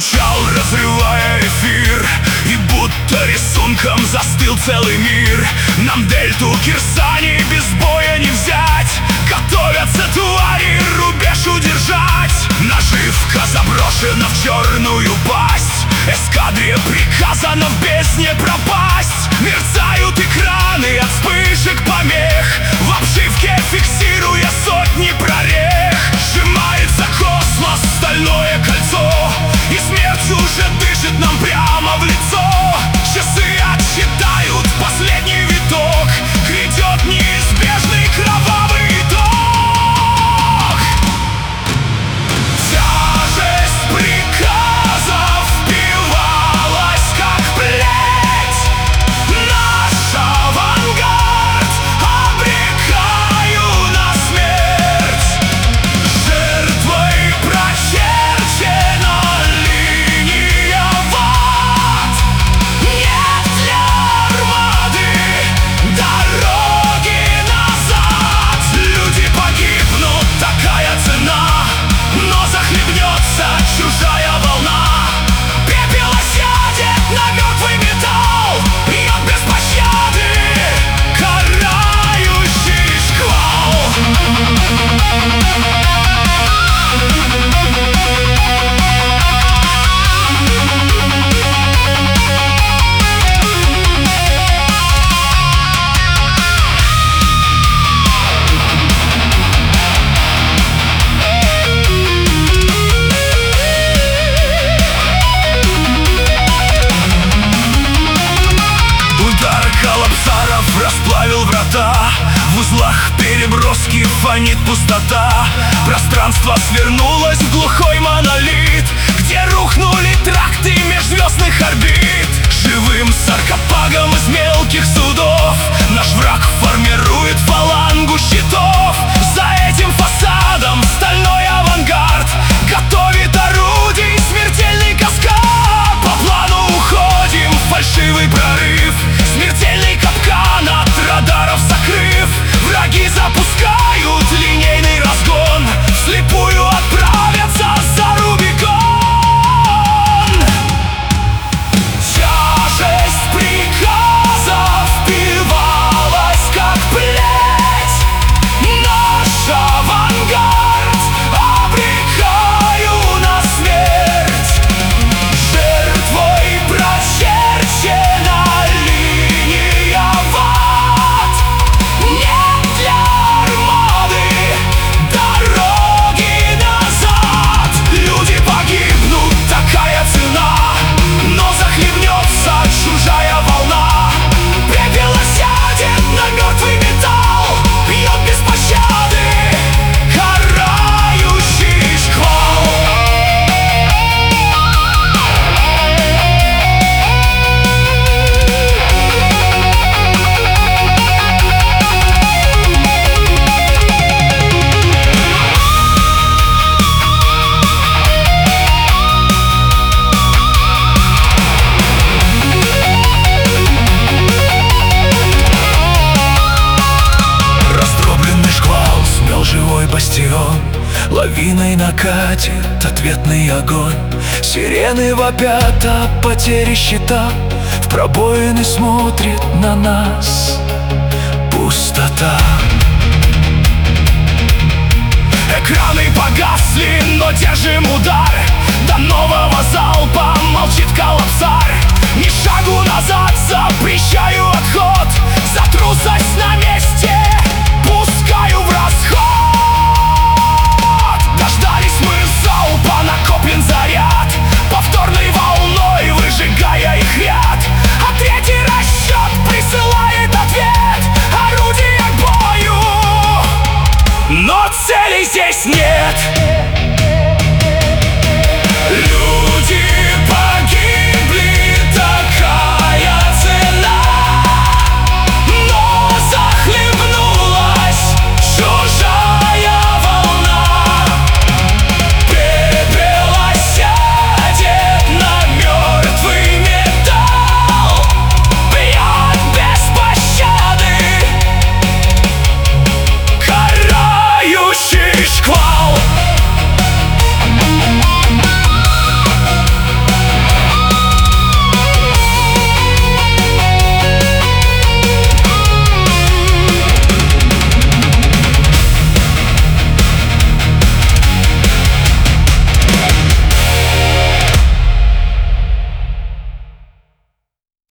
Зазвучал, разрывая эфир, и будто рисунком застыл целый мир. Нам дельту Кирсани без боя не взять. Готовятся твари рубеж удержать. Наживка заброшена в черную пасть. Эскадре приказано в бездне пропасть. Мерцают экраны от вспышек помех, в обшивке фиксируя сотни прорех. Сжимается космос, стальное кольцо, и смерть уже дышит нам прямо в лицо. Часы отсчитают последний виток, грядет неизбежный кровавый итог. Тяжесть приказов впивалась как плеть. Наш авангард обрекаю на смерть. Жертвой прочерчена линия в ад. Нет для армады дороги назад. Люди погибнут, такая цена, но захлебнется чужая волна. Пепел осядет на мертвый металл, бьет без пощады карающий шквал. Удар коллапсаров расплавил врата. В узлах переброски фонит пустота. Пространство свернулось в глухой монолит, где рухнули тракты межзвездных орбит. Живым саркофагом из мелких судов наш враг формирует фалангу щитов. За этим фасадом стальной авангард готовит орудий смертельный каскад. По плану уходим в фальшивый прорыв, смертельный капкан от радаров закрыв. Враги запускают линейный разгон, вслепую отправятся за Рубикон. Тяжесть приказов впивалась как плеть. Наш авангард обрекаю на смерть. Жертвой прочерчена линия в ад. Нет для армады дороги назад. Люди погибнут, такая цена, но захлебнется чужая волна. Пепел осядет на мертвый металл, бьет без пощады карающий шквал. Раздробленный шквал смел живой бастион. Лавиной накатит ответный огонь. Сирены вопят о потере щита. В пробоины смотрит на нас пустота. Экраны погасли, но держим удар. До нового залпа молчит коллапсар. Ни шагу назад, запрещаю отход. За трусость на месте пускаю в расход. Дождались мы залпа, накоплен заряд, повторной волной выжигая их ряд. А третий расчет присылает ответ, орудия к бою, но целей здесь нет.